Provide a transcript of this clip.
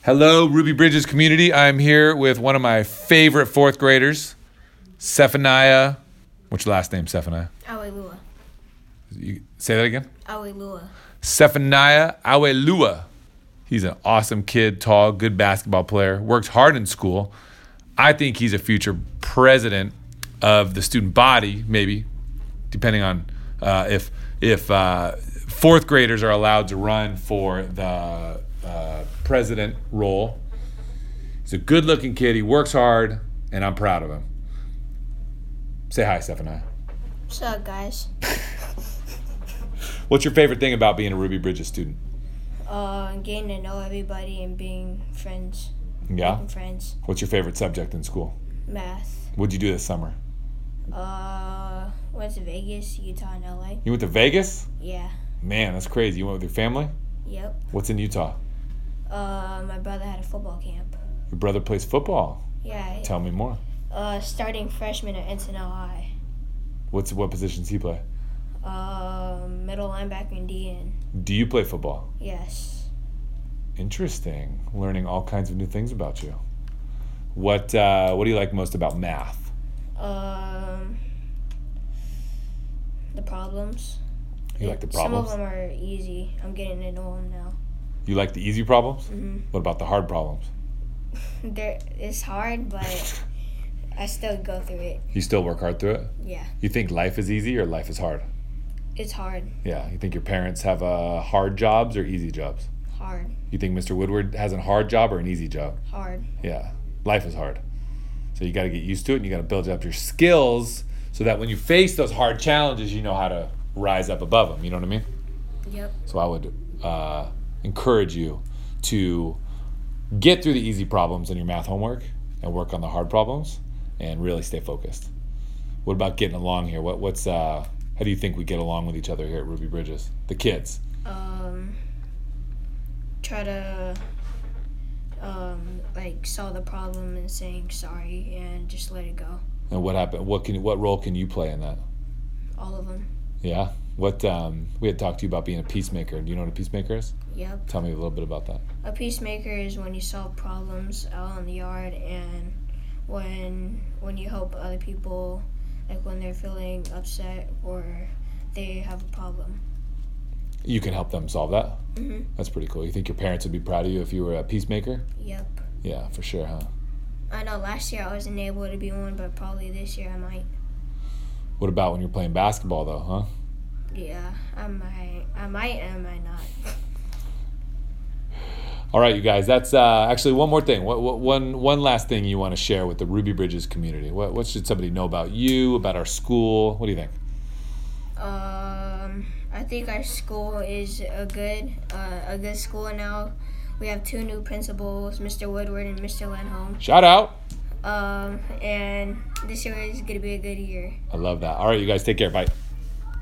Hello, Ruby Bridges community. I'm here with one of my favorite fourth graders, Zephaniah. What's your last name, Zephaniah? Awelua. Say that again? Awelua. Zephaniah Awelua. He's an awesome kid, tall, good basketball player, works hard in school. I think he's a future president of the student body, maybe, depending on if fourth graders are allowed to run for the president role. He's a good-looking kid. He works hard, and I'm proud of him. Say hi, Zephaniah. What's up, guys? What's your favorite thing about being a Ruby Bridges student? Getting to know everybody and being friends. Yeah? Making friends. What's your favorite subject in school? Math. What'd you do this summer? Went to Vegas, Utah, and LA. You went to Vegas? Yeah. Man, that's crazy. You went with your family? Yep. What's in Utah? My brother had a football camp. Your brother plays football. Yeah. Tell me more. Starting freshman at Encinal High. What positions he play? Middle linebacker and DN. Do you play football? Yes. Interesting. Learning all kinds of new things about you. What do you like most about math? The problems. You like the problems? Some of them are easy. I'm getting to know them now. You like the easy problems? Mm-hmm. What about the hard problems? It's hard, but I still go through it. You still work hard through it? Yeah. You think life is easy or life is hard? It's hard. Yeah. You think your parents have hard jobs or easy jobs? Hard. You think Mr. Woodward has a hard job or an easy job? Hard. Yeah. Life is hard. So you got to get used to it, and you got to build up your skills so that when you face those hard challenges, you know how to rise up above them. You know what I mean? Yep. So I would encourage you to get through the easy problems in your math homework and work on the hard problems and really stay focused. What about getting along here? How do you think we get along with each other here at Ruby Bridges? The kids. Try to solve the problem and saying sorry and just let it go. And what happened? What role can you play in that? All of them. Yeah. We had talked to you about being a peacemaker. Do you know what a peacemaker is? Yep. Tell me a little bit about that. A peacemaker is when you solve problems out in the yard and when you help other people, like when they're feeling upset or they have a problem. You can help them solve that? Mm-hmm. That's pretty cool. You think your parents would be proud of you if you were a peacemaker? Yep. Yeah, for sure, huh? I know last year I wasn't able to be one, but probably this year I might. What about when you're playing basketball, though, huh? Yeah, I might and I might not. All right, you guys. That's actually one more thing. One last thing you want to share with the Ruby Bridges community? What should somebody know about you, about our school? What do you think? I think our school is a good school now. We have 2 new principals, Mr. Woodward and Mr. Lenholm. Shout out. And this year is going to be a good year. I love that. All right, you guys. Take care. Bye.